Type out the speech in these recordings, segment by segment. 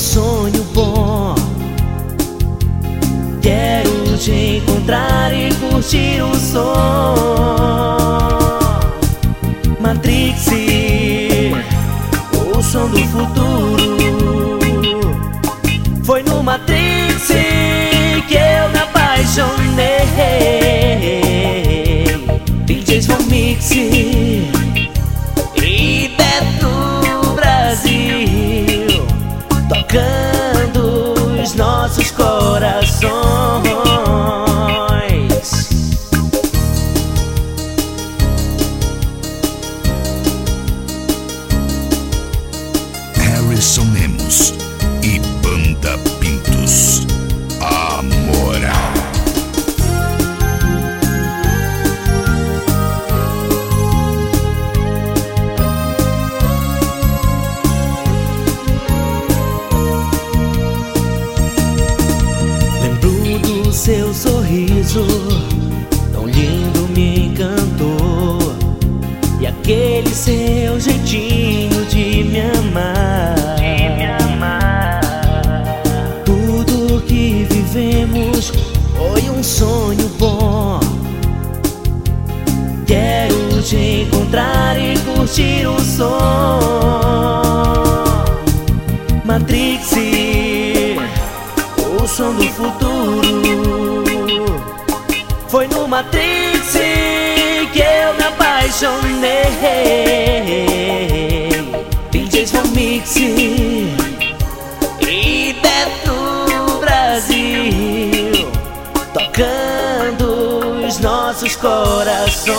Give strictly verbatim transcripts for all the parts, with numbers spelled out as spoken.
sonho bom. Quero te encontrar e curtir o som. Matrix, o som do futuro. Foi no Matrix que eu me apaixonei. D Js Von Mix e Beto Brasil, tocando os nossos corações. Harrison Lemos e Banda Pintos, a moral. Lembro do seu sorriso, tão lindo, me encantou. E aquele seu jeitinho de me amar. Tudo que vivemos foi um sonho bom. Quero te encontrar e curtir o som. Matrix, o som do futuro. Foi no Matrix que eu me apaixonei. D Js Von Mix e Beto Brasil, tocando os nossos corações.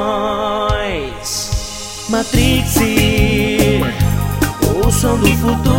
Matrix, o som do futuro.